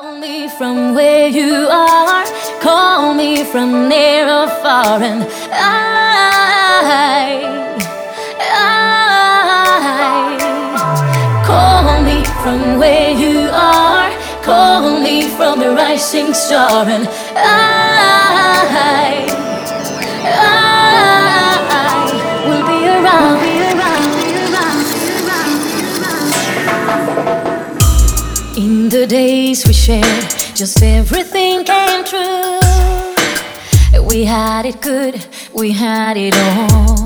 Call me from where you are, call me from near or far, and call me from where you are, call me from the rising star, and I will be around, be around, be around, be around. In the days we shared, just everything came true. We had it good, we had it all.